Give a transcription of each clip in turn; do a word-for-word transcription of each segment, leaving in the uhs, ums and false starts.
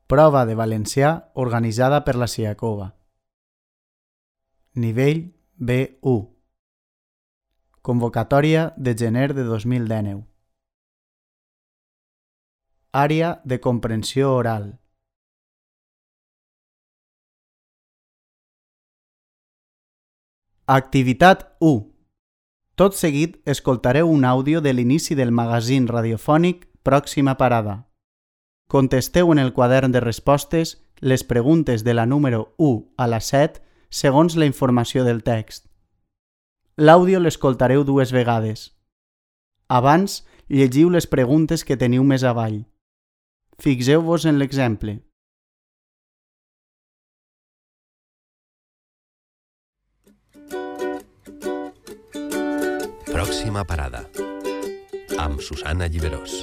Prova de valencià organitzada per la SIACOVA. Nivell B u. Convocatòria de gener de dos mil dinou. Àrea de comprensió oral. Activitat u. Tot seguit escoltareu un àudio de l'inici del magazín radiofònic Pròxima Parada. Contesteu en el quadern de respostes les preguntes de la número u a la set segons la informació del text. L'àudio l'escoltareu dues vegades. Abans, llegiu les preguntes que teniu més avall. Fixeu-vos en l'exemple. Pròxima parada, amb Susana Lliberós.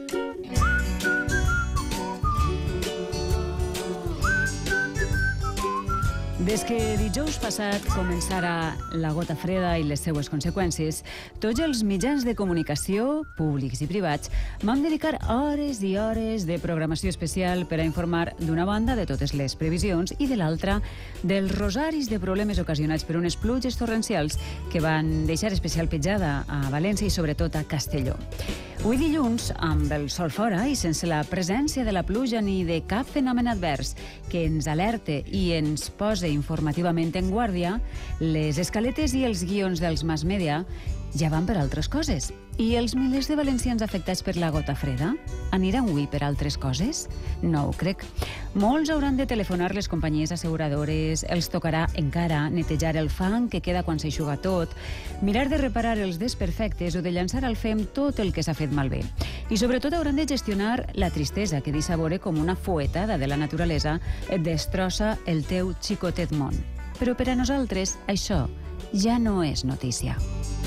Des que dijous passat començara la gota freda i les seues conseqüències, tots els mitjans de comunicació, públics i privats, vam dedicar hores i hores de programació especial per a informar d'una banda de totes les previsions i de l'altra dels rosaris de problemes ocasionats per unes pluges torrencials que van deixar especial petjada a València i sobretot a Castelló. Avui dilluns, amb el sol fora i sense la presència de la pluja ni de cap fenomen advers que ens alerte i ens pose informativament en guàrdia, les escaletes i els guions dels mass media ja van per altres coses. I els milers de valencians afectats per la gota freda aniran avui per altres coses? No ho crec. Molts hauran de telefonar les companyies asseguradores, els tocarà encara netejar el fang que queda quan s'eixuga tot, mirar de reparar els desperfectes o de llançar al fem tot el que s'ha fet malbé. I sobretot hauran de gestionar la tristesa que deixa veure com una fuetada de la naturalesa et destrossa el teu xicotet món. Però per a nosaltres això ja no és notícia.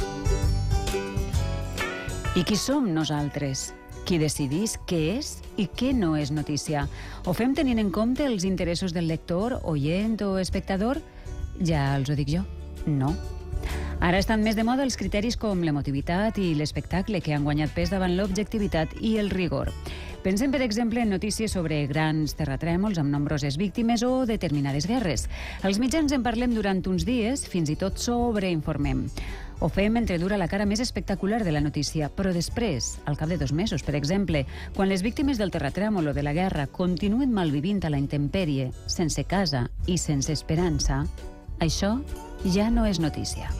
I qui som nosaltres? Qui decidís què és i què no és notícia? Ho fem tenint en compte els interessos del lector, oient o espectador? Ja els ho dic jo, no. Ara estan més de moda els criteris com l'emotivitat i l'espectacle que han guanyat pes davant l'objectivitat i el rigor. Pensem, per exemple, en notícies sobre grans terratrèmols amb nombroses víctimes o determinades guerres. Els mitjans en parlem durant uns dies, fins i tot sobreinformem. Ho fem mentre dura la cara més espectacular de la notícia, però després, al cap de dos mesos, per exemple, quan les víctimes del terratrèmol o de la guerra continuen malvivint a la intempèrie, sense casa i sense esperança, això ja no és notícia.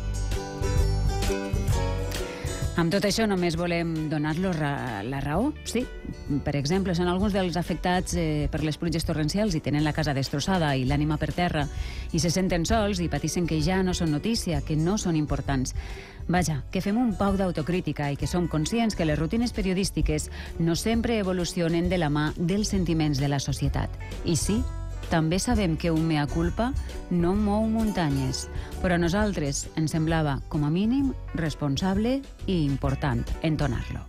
Amb tot això només volem donar-los ra- la raó, sí. Per exemple, són alguns dels afectats eh, per les pluges torrencials i tenen la casa destrossada i l'ànima per terra i se senten sols i pateixen que ja no són notícia, que no són importants. Vaja, que fem un poc d'autocrítica i que som conscients que les rutines periodístiques no sempre evolucionen de la mà dels sentiments de la societat. I sí, també sabem que un mea culpa no mou muntanyes, però a nosaltres ens semblava, com a mínim, responsable i important entonar-lo.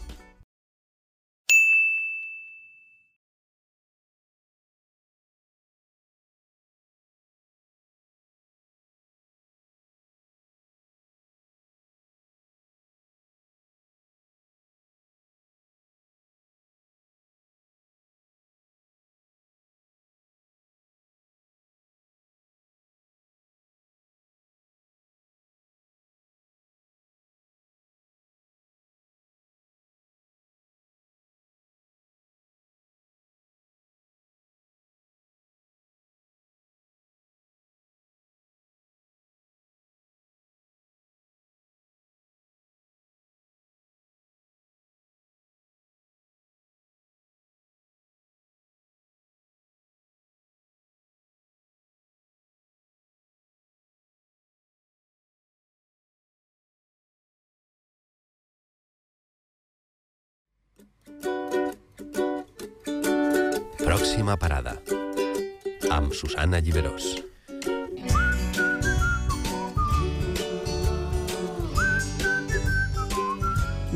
Pròxima parada, amb Susana Lliberós.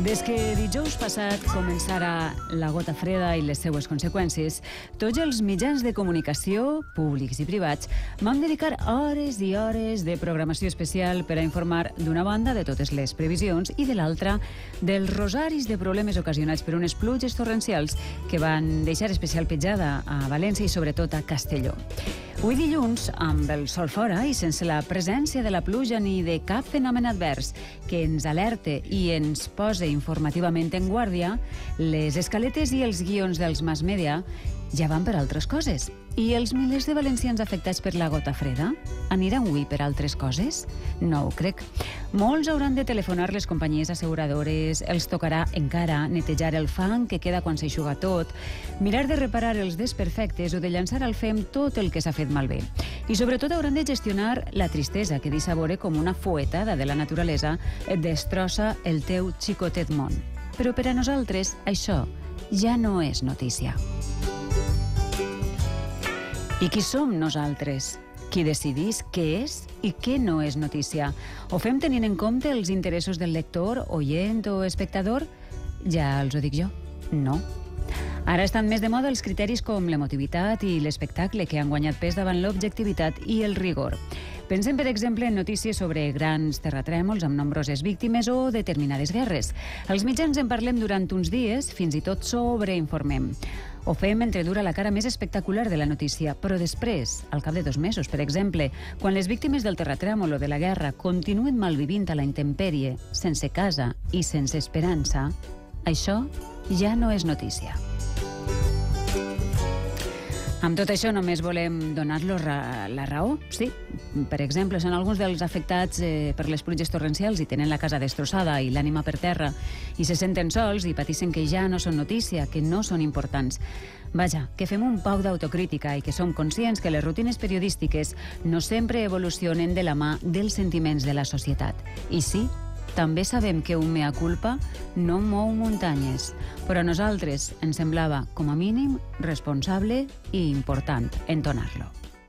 Des que dijous passat començara la gota freda i les seues conseqüències, tots els mitjans de comunicació, públics i privats, vam dedicar hores i hores de programació especial per a informar d'una banda de totes les previsions i de l'altra dels rosaris de problemes ocasionats per unes pluges torrencials que van deixar especial petjada a València i sobretot a Castelló. Avui dilluns, amb el sol fora i sense la presència de la pluja ni de cap fenomen advers que ens alerte i ens pose informativament en guàrdia, les escaletes i els guions dels mass media ja van per altres coses. I els milers de valencians afectats per la gota freda aniran avui per altres coses? No ho crec. Molts hauran de telefonar les companyies asseguradores, els tocarà encara netejar el fang que queda quan s'eixuga tot, mirar de reparar els desperfectes o de llançar al fem tot el que s'ha fet malbé. I sobretot hauran de gestionar la tristesa que deixa veure com una fuetada de la naturalesa et destrossa el teu xicotet món. Però per a nosaltres això ja no és notícia. I qui som nosaltres? Qui decidís què és i què no és notícia? Ho fem tenint en compte els interessos del lector, oient o espectador? Ja els ho dic jo, no. Ara estan més de moda els criteris com l'emotivitat i l'espectacle que han guanyat pes davant l'objectivitat i el rigor. Pensem, per exemple, en notícies sobre grans terratrèmols amb nombroses víctimes o determinades guerres. Els mitjans en parlem durant uns dies, fins i tot sobreinformem. Ho fem mentre dura la cara més espectacular de la notícia, però després, al cap de dos mesos, per exemple, quan les víctimes del terratrèmol o de la guerra continuen malvivint a la intempèrie, sense casa i sense esperança, això ja no és notícia. Amb tot això només volem donar-los ra la raó, sí. Per exemple, són alguns dels afectats eh, per les pluges torrencials i tenen la casa destrossada i l'ànima per terra i se senten sols i pateixen que ja no són notícia, que no són importants. Vaja, que fem un poc d'autocrítica i que som conscients que les rutines periodístiques no sempre evolucionen de la mà dels sentiments de la societat. I sí, també sabem que un mea culpa no mou muntanyes, però a nosaltres ens semblava, com a mínim, responsable i important entonar-lo.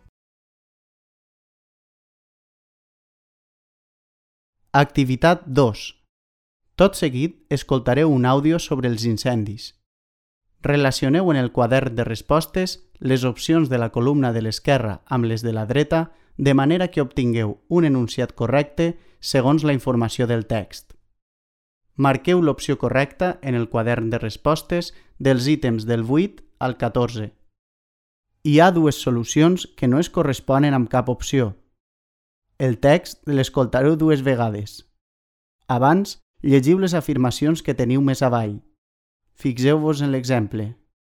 Activitat dos. Tot seguit escoltareu un àudio sobre els incendis. Relacioneu en el quadern de respostes les opcions de la columna de l'esquerra amb les de la dreta de manera que obtingueu un enunciat correcte segons la informació del text. Marqueu l'opció correcta en el quadern de respostes dels ítems del vuit al catorze. Hi ha dues solucions que no es corresponen amb cap opció. El text l'escoltareu dues vegades. Abans, llegiu les afirmacions que teniu més avall. Fixeu-vos en l'exemple.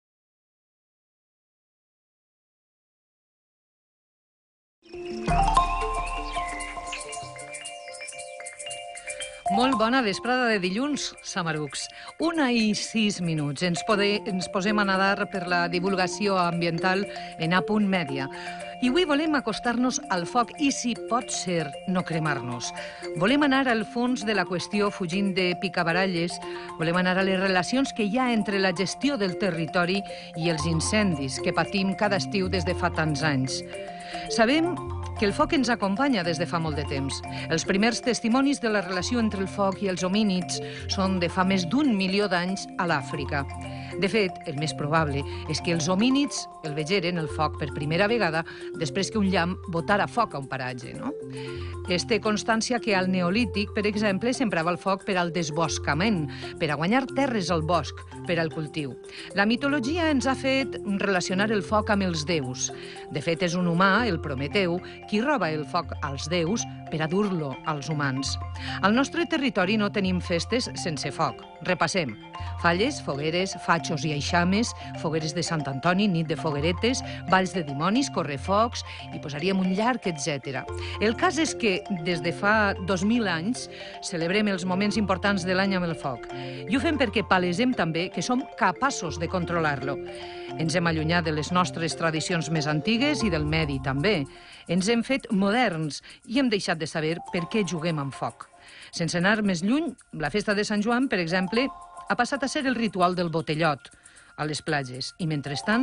Molt bona vesprada de dilluns, Samarucs. Una i sis minuts. Ens, pode, ens posem a nadar per la divulgació ambiental en A Punt Mèdia. I avui volem acostar-nos al foc i, si pot ser, no cremar-nos. Volem anar al fons de la qüestió fugint de picabaralles. Volem anar a les relacions que hi ha entre la gestió del territori i els incendis que patim cada estiu des de fa tants anys. Sabem que el foc ens acompanya des de fa molt de temps. Els primers testimonis de la relació entre el foc i els homínids són de fa més d'un milió d'anys a l'Àfrica. De fet, el més probable és que els homínids el vegeren, el foc, per primera vegada després que un llamp botara foc a un paratge, no? Es té constància que al Neolític, per exemple, s'emprava el foc per al desboscament, per a guanyar terres al bosc, per al cultiu. La mitologia ens ha fet relacionar el foc amb els déus. De fet, és un humà, el Prometeu, qui roba el foc als déus per a dur-lo als humans. Al nostre territori no tenim festes sense foc. Repassem. Falles, fogueres, fatxos i eixames, fogueres de Sant Antoni, nit de fogueretes, balls de dimonis, correfocs, i posaríem un llarg, etcètera. El cas és que des de fa dos mil anys celebrem els moments importants de l'any amb el foc. I ho fem perquè palesem també que som capaços de controlar-lo. Ens hem allunyat de les nostres tradicions més antigues i del medi també. Ens hem fet moderns i hem deixat de saber per què juguem amb foc. Sense anar més lluny, la festa de Sant Joan, per exemple, ha passat a ser el ritual del botellot a les platges i, mentrestant,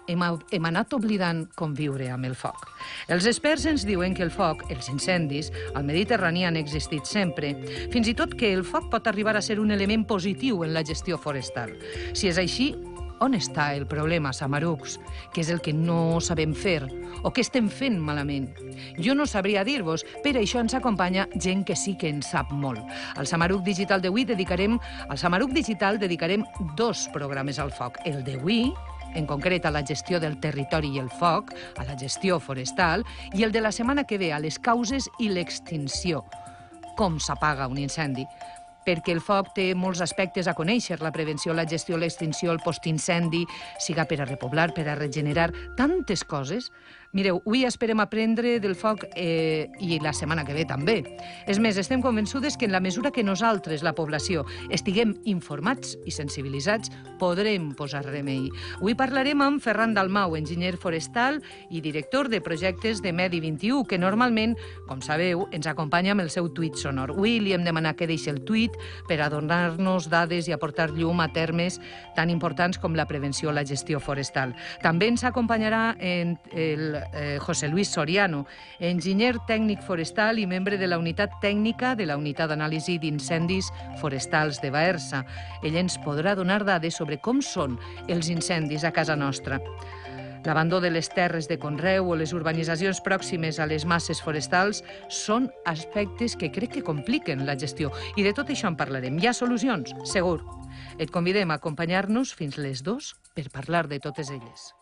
hem, hem anat oblidant conviure amb el foc. Els experts ens diuen que el foc, els incendis, al Mediterrani han existit sempre, fins i tot que el foc pot arribar a ser un element positiu en la gestió forestal. Si és així, on està el problema, Samarucs? Què és el que no sabem fer? O què estem fent malament? Jo no sabria dir-vos, per això ens acompanya gent que sí que en sap molt. Al Samaruc Digital d'avui dedicarem, al Samaruc Digital dedicarem dos programes al foc. El d'avui, en concret a la gestió del territori i el foc, a la gestió forestal, i el de la setmana que ve a les causes i l'extinció. Com s'apaga un incendi? Perquè el foc té molts aspectes a conèixer, la prevenció, la gestió, l'extinció, el postincendi, siga per a repoblar, per a regenerar, tantes coses. Mireu, avui esperem aprendre del foc eh, i la setmana que ve també. És més, estem convençudes que en la mesura que nosaltres, la població, estiguem informats i sensibilitzats, podrem posar remei. Avui parlarem amb Ferran Dalmau, enginyer forestal i director de projectes de Medi vint-i-u, que normalment, com sabeu, ens acompanya amb el seu tuit sonor. Avui li hem demanat que deixi el tuit per a donar-nos dades i aportar llum a termes tan importants com la prevenció o la gestió forestal. També ens acompanyarà en el eh, José Luis Soriano, enginyer tècnic forestal i membre de la unitat tècnica de la unitat d'anàlisi d'incendis forestals de Baersa. Ell ens podrà donar dades sobre com són els incendis a casa nostra. L'abandó de les terres de conreu o les urbanitzacions pròximes a les masses forestals són aspectes que crec que compliquen la gestió. I de tot això en parlarem. Hi ha solucions? Segur. Et convidem a acompanyar-nos fins les dues per parlar de totes elles.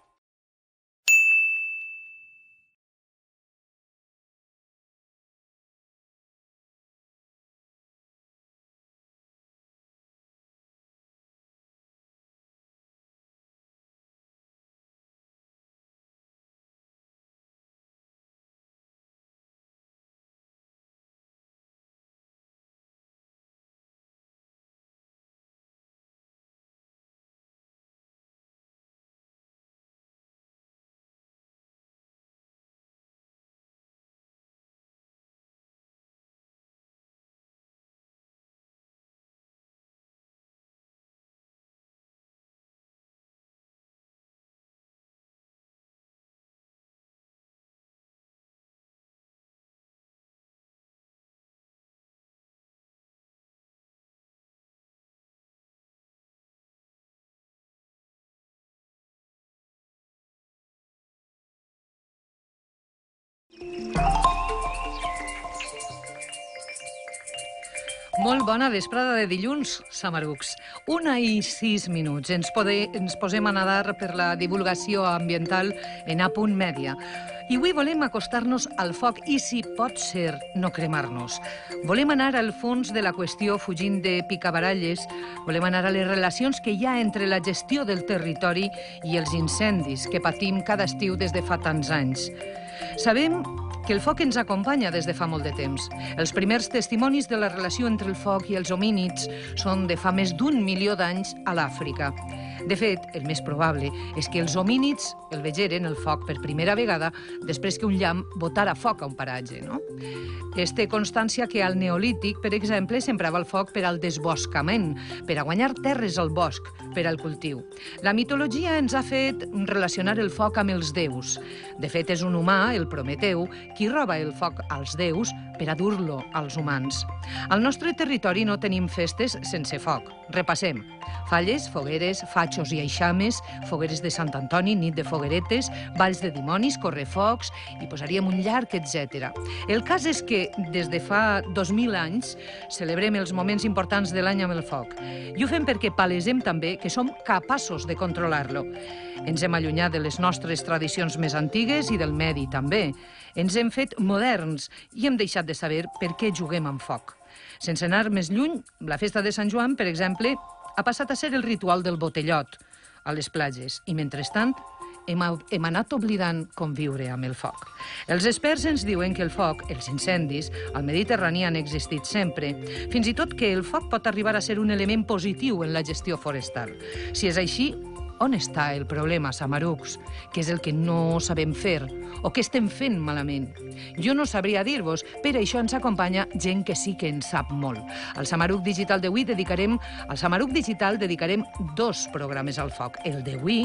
Molt bona vesprada de dilluns, Samarucs. Una i sis minuts. Ens, pode, ens posem a nadar per la divulgació ambiental en A Punt Mèdia. I avui volem acostar-nos al foc i, si pot ser, no cremar-nos. Volem anar al fons de la qüestió fugint de picabaralles. Volem anar a les relacions que hi ha entre la gestió del territori i els incendis que patim cada estiu des de fa tants anys. Sabem que el foc ens acompanya des de fa molt de temps. Els primers testimonis de la relació entre el foc i els homínids són de fa més d'un milió d'anys a l'Àfrica. De fet, el més probable és que els homínids el vegeren, el foc, per primera vegada després que un llamp botara foc a un paratge, no? Es té constància que al Neolític, per exemple, s'emprava el foc per al desboscament, per a guanyar terres al bosc, per al cultiu. La mitologia ens ha fet relacionar el foc amb els déus. De fet, és un humà, el Prometeu, qui roba el foc als déus per a dur-lo als humans. Al nostre territori no tenim festes sense foc. Repassem. Falles, fogueres, fatxos i eixames, fogueres de Sant Antoni, nit de fogueretes, balls de dimonis, correfocs, i posaríem un llarg, etcètera. El cas és que des de fa dos mil anys celebrem els moments importants de l'any amb el foc. I ho fem perquè palesem també que som capaços de controlar-lo. Ens hem allunyat de les nostres tradicions més antigues i del medi també. Ens hem fet moderns i hem deixat de saber per què juguem amb foc. Sense anar més lluny, la festa de Sant Joan, per exemple, ha passat a ser el ritual del botellot a les platges i, mentrestant, hem, hem anat oblidant conviure amb el foc. Els experts ens diuen que el foc, els incendis, al Mediterrani han existit sempre, fins i tot que el foc pot arribar a ser un element positiu en la gestió forestal. Si és així, on està el problema, Samarucs? Què és el que no sabem fer? O què estem fent malament? Jo no sabria dir-vos, per això ens acompanya gent que sí que en sap molt. Al Samaruc Digital d'avui dedicarem, al Samaruc Digital dedicarem dos programes al foc. El d'avui,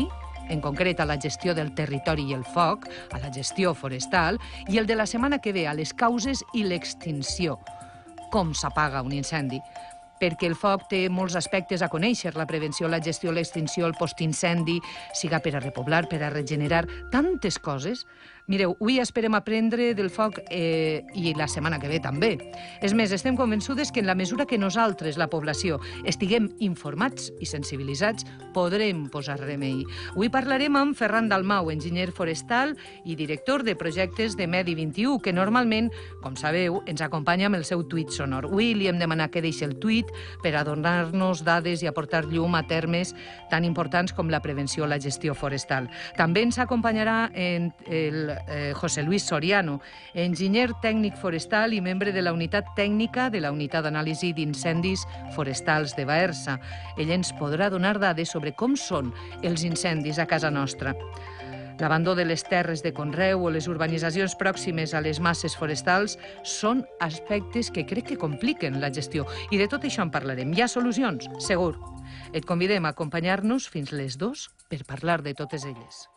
en concret a la gestió del territori i el foc, a la gestió forestal, i el de la setmana que ve a les causes i l'extinció. Com s'apaga un incendi? Perquè el foc té molts aspectes a conèixer, la prevenció, la gestió, l'extinció, el postincendi, siga per a repoblar, per a regenerar, tantes coses. Mireu, avui esperem aprendre del foc eh, i la setmana que ve també. És més, estem convençudes que en la mesura que nosaltres, la població, estiguem informats i sensibilitzats, podrem posar remei. Avui parlarem amb Ferran Dalmau, enginyer forestal i director de projectes de Medi vint-i-u, que normalment, com sabeu, ens acompanya amb el seu tuit sonor. Avui li hem demanat que deixi el tuit per a donar-nos dades i aportar llum a termes tan importants com la prevenció o la gestió forestal. També ens acompanyarà en el Eh, José Luis Soriano, enginyer tècnic forestal i membre de la unitat tècnica de la unitat d'anàlisi d'incendis forestals de Baersa. Ell ens podrà donar dades sobre com són els incendis a casa nostra. L'abandó de les terres de conreu o les urbanitzacions pròximes a les masses forestals són aspectes que crec que compliquen la gestió. I de tot això en parlarem. Hi ha solucions? Segur. Et convidem a acompanyar-nos fins les dos per parlar de totes elles.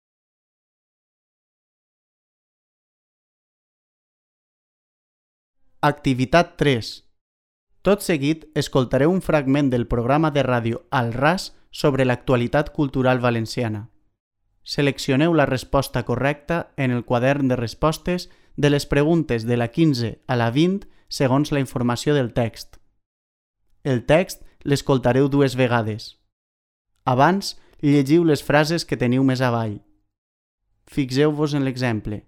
Activitat tres. Tot seguit escoltareu un fragment del programa de ràdio Al Ras sobre l'actualitat cultural valenciana. Seleccioneu la resposta correcta en el quadern de respostes de les preguntes de la quinze a la vint segons la informació del text. El text l'escoltareu dues vegades. Abans, llegiu les frases que teniu més avall. Fixeu-vos en l'exemple.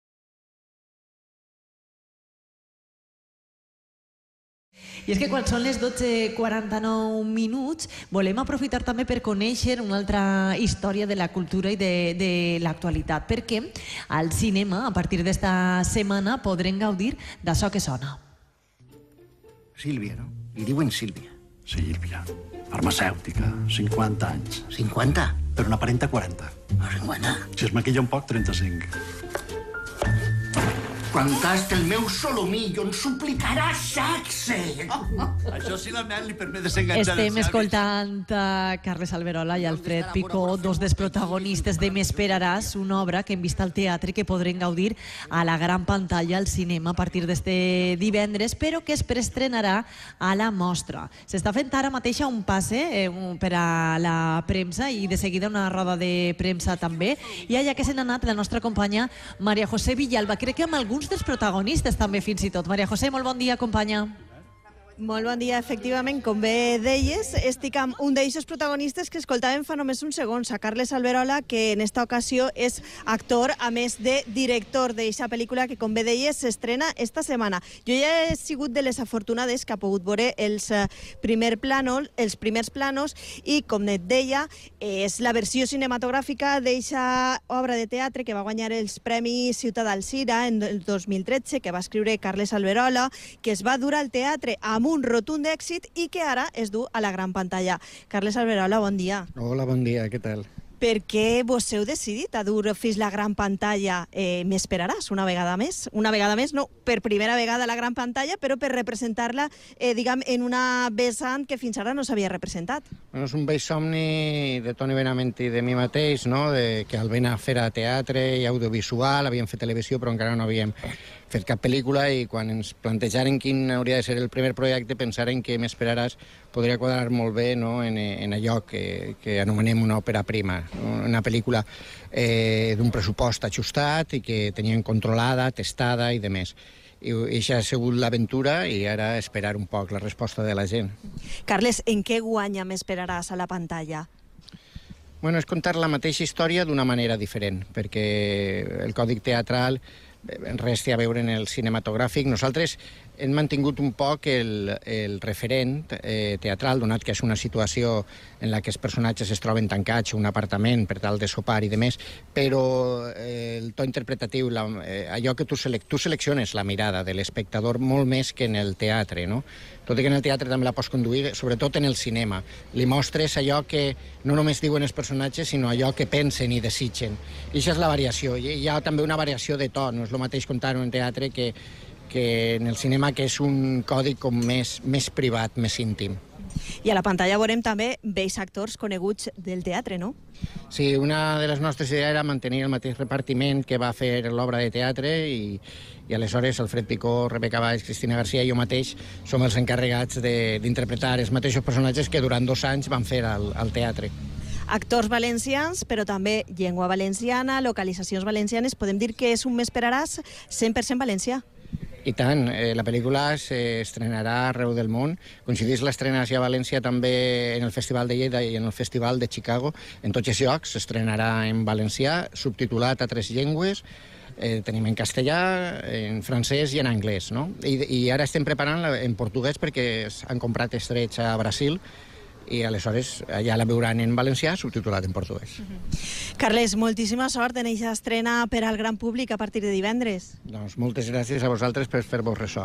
I és que quan són les dotze quaranta-nou minuts volem aprofitar també per conèixer una altra història de la cultura i de, de l'actualitat, perquè al cinema, a partir d'esta setmana, podrem gaudir d'això que sona. Sílvia, no? Li diuen Sílvia. Sílvia, farmacèutica, cinquanta anys. cinquanta? Per una parenta, quaranta. No, cinquanta. Si es maquilla un poc, trenta-cinc. Quan tasti el meu solomillo em suplicarà sexe. Això sí, la Mel li permet desenganxar Estem escoltant a Carles Alberola i Alfred Picó, dos dels protagonistes de M'esperaràs, una obra que hem vist al teatre que podrem gaudir a la gran pantalla al cinema a partir d'este divendres, però que es preestrenarà a la mostra. S'està fent ara mateix un passe eh, per a la premsa i de seguida una roda de premsa també. I allà que se n'ha anat la nostra companya Maria José Villalba, crec que amb alguns dels protagonistes també fins i tot. Maria José, molt bon dia, companya. Molt bon dia, efectivament, com bé deies, estic amb un d'eixos protagonistes que escoltàvem fa només uns segons, a Carles Alberola, que en esta ocasió és actor, a més de director d'eixa pel·lícula que, com bé deies, s'estrena esta setmana. Jo ja he sigut de les afortunades que ha pogut veure els, primer plànol, els primers planos i, com et deia, és la versió cinematogràfica d'eixa obra de teatre que va guanyar els Premis Ciutat d'Alzira en el dos mil tretze, que va escriure Carles Alberola, que es va dur al teatre amb un rotund èxit i que ara es du a la gran pantalla. Carles Alberola, bon dia. Hola, bon dia, què tal? Per què vos heu decidit a dur fins la gran pantalla eh, M'esperaràs una vegada més? Una vegada més, no per primera vegada a la gran pantalla, però per representar-la, eh, diguem, en una vessant que fins ara no s'havia representat. Bueno, és un vell somni de Toni Benavent i de mi mateix, no? De, que al ben a fer a teatre i audiovisual, havíem fet televisió però encara no havíem fet cap pel·lícula i quan ens plantejaren quin hauria de ser el primer projecte pensaren que M'esperaràs podria quadrar molt bé, no? en, en allò que, que anomenem una òpera prima, no? Una pel·lícula eh, d'un pressupost ajustat i que tenien controlada, testada i de més. I això ha sigut l'aventura i ara esperar un poc la resposta de la gent. Carles, en què guanya M'esperaràs a la pantalla? Bueno, és contar la mateixa història d'una manera diferent, perquè el còdic teatral res té a veure en el cinematogràfic. Nosaltres hem mantingut un poc el, el referent eh, teatral, donat que és una situació en la que els personatges es troben tancats en un apartament per tal de sopar i de més, però eh, el to interpretatiu, la, eh, allò que tu, selec tu selecciones la mirada de l'espectador molt més que en el teatre, no? Tot i que en el teatre també la pots conduir, sobretot en el cinema. Li mostres allò que no només diuen els personatges, sinó allò que pensen i desitgen. I això és la variació. Hi ha també una variació de to, no és el mateix contar-ho en teatre que, que en el cinema, que és un codi com més, més privat, més íntim. I a la pantalla veurem també vells actors coneguts del teatre, no? Sí, una de les nostres idees era mantenir el mateix repartiment que va fer l'obra de teatre i, i aleshores Alfred Picó, Rebeca Valls, Cristina Garcia i jo mateix som els encarregats d'interpretar els mateixos personatges que durant dos anys van fer al, al teatre. Actors valencians, però també llengua valenciana, localitzacions valencianes. Podem dir que és un M'esperaràs cent per cent valencià. I tant, eh, la pel·lícula s'estrenarà arreu del món. Coincideix l'estrena a València també en el Festival de Lleida i en el Festival de Chicago. En tots els llocs s'estrenarà en valencià, subtitulat a tres llengües. Eh, tenim en castellà, en francès i en anglès, no? I, i ara estem preparant en portuguès perquè han comprat els drets a Brasil i aleshores ja la veuran en valencià subtitulat en portuguès. Uh-huh. Carles, moltíssima sort en aquesta estrena per al gran públic a partir de divendres. Doncs moltes gràcies a vosaltres per fer-vos ressò.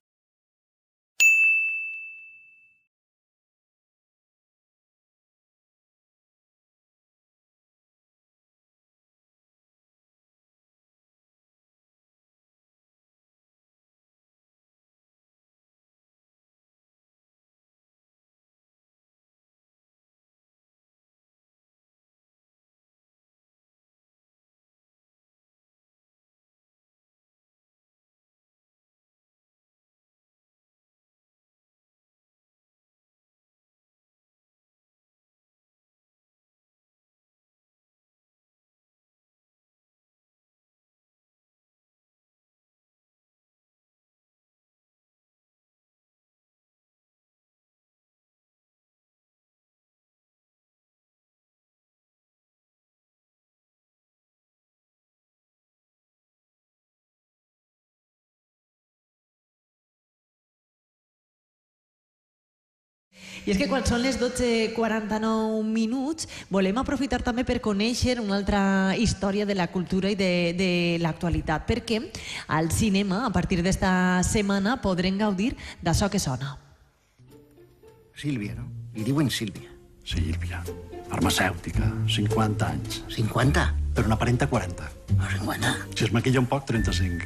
I és que quan són les dotze i quaranta-nou minuts volem aprofitar també per conèixer una altra història de la cultura i de, de l'actualitat, perquè al cinema, a partir d'esta setmana, podrem gaudir d'això que sona. Sílvia, no? Li diuen Sílvia. Sílvia, farmacèutica, cinquanta anys. cinquanta? Per una parenta, quaranta. No, cinquanta. Si es maquilla un poc, trenta-cinc.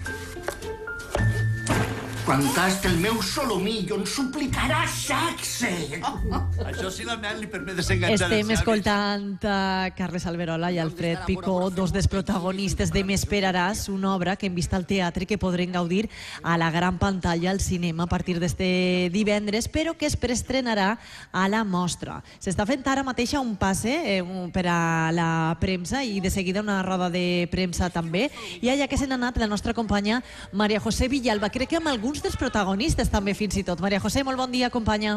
Quan tasti el meu solomí, jo en suplicarà sexe. Oh, això sí la Mel li permet desenganxar els Estem escoltant a Carles Alberola i Alfred Picó, dos dels protagonistes de M'esperaràs, una obra que hem vist al teatre que podrem gaudir a la gran pantalla al cinema a partir d'este divendres, però que es preestrenarà a la mostra. S'està fent ara mateix un passe eh, per a la premsa i de seguida una roda de premsa també. I allà que se n'ha anat la nostra companya Maria José Villalba, crec que amb alguns dels protagonistes també fins i tot. Maria José, molt bon dia, companya.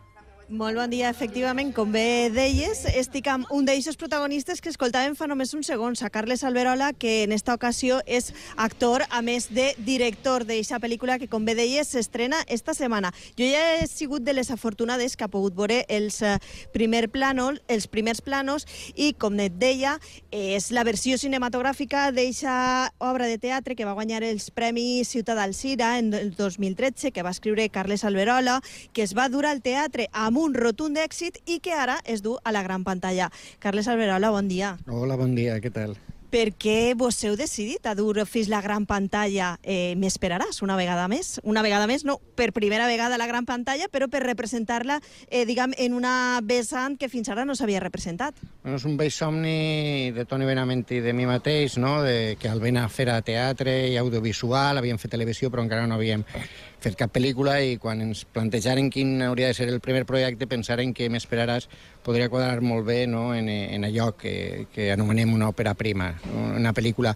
Molt bon dia, efectivament, com bé deies, estic amb un d'eixos protagonistes que escoltàvem fa només uns segons, a Carles Alberola, que en esta ocasió és actor, a més de director d'eixa pel·lícula que, com bé deies, s'estrena esta setmana. Jo ja he sigut de les afortunades que ha pogut veure els, primer plànol, els primers planos i, com et deia, és la versió cinematogràfica d'eixa obra de teatre que va guanyar els Premis Ciutat d'Alzira en el dos mil tretze, que va escriure Carles Alberola, que es va dur al teatre amb un rotund èxit i que ara es du a la gran pantalla. Carles Alberola, bon dia. Hola, bon dia, què tal? Per què vos heu decidit a dur fins la gran pantalla eh, M'esperaràs una vegada més? Una vegada més, no per primera vegada a la gran pantalla, però per representar-la, eh, diguem, en una vessant que fins ara no s'havia representat. Bueno, és un vell somni de Toni Benavent i de mi mateix, no? De, que el ven a fer a teatre i audiovisual, havíem fet televisió però encara no havíem fet cap pel·lícula i quan ens plantejaren quin hauria de ser el primer projecte pensaren que M'esperaràs podria quadrar molt bé, no? en, en allò que, que anomenem una òpera prima, no? Una pel·lícula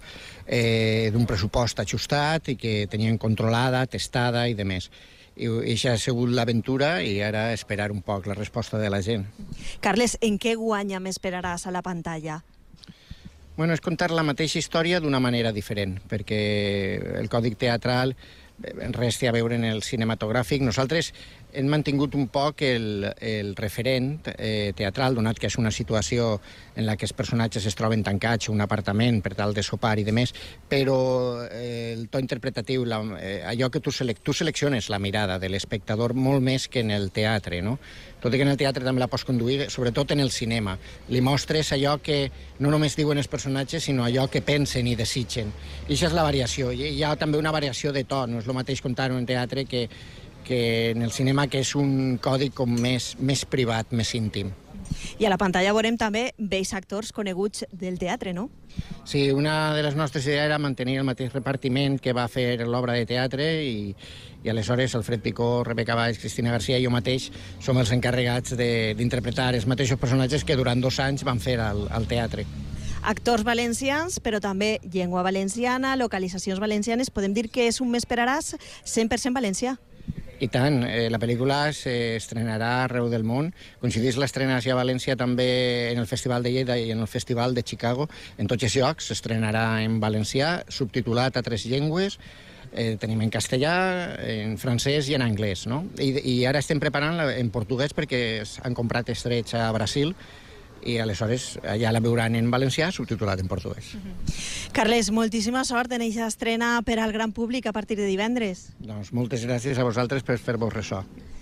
eh, d'un pressupost ajustat i que tenien controlada, testada i de més. I això ha sigut l'aventura i ara esperar un poc la resposta de la gent. Carles, en què guanya M'esperaràs a la pantalla? Bueno, és contar la mateixa història d'una manera diferent, perquè el còdic teatral res té a veure en el cinematogràfic. Nosaltres hem mantingut un poc el, el referent eh, teatral, donat que és una situació en la que els personatges es troben tancats en un apartament per tal de sopar i demés, però eh, el to interpretatiu, la, eh, allò que tu, selec tu selecciones la mirada de l'espectador molt més que en el teatre, no? Tot i que en el teatre també la pots conduir, sobretot en el cinema. Li mostres allò que no només diuen els personatges, sinó allò que pensen i desitgen. I això és la variació. Hi ha també una variació de to, no és el mateix contar en teatre que que en el cinema, que és un codi com més, més privat, més íntim. I a la pantalla veurem també vells actors coneguts del teatre, no? Sí, una de les nostres idees era mantenir el mateix repartiment que va fer l'obra de teatre i, i aleshores Alfred Picó, Rebeca Valls, Cristina Garcia i jo mateix som els encarregats d'interpretar els mateixos personatges que durant dos anys van fer al, al teatre. Actors valencians, però també llengua valenciana, localitzacions valencianes. Podem dir que és un M'esperaràs cent per cent valencià. I tant, eh, la pel·lícula s'estrenarà arreu del món. Coincideix l'estrena a València també en el Festival de Lleida i en el Festival de Chicago. En tots els llocs s'estrenarà en valencià, subtitulat a tres llengües. Eh, tenim en castellà, en francès i en anglès, no? I, i ara estem preparant en portuguès perquè han comprat els drets a Brasil i aleshores ja la veuran en valencià subtitulat en portuguès. Uh-huh. Carles, moltíssima sort en aquesta estrena per al gran públic a partir de divendres. Doncs moltes gràcies a vosaltres per fer-vos ressò.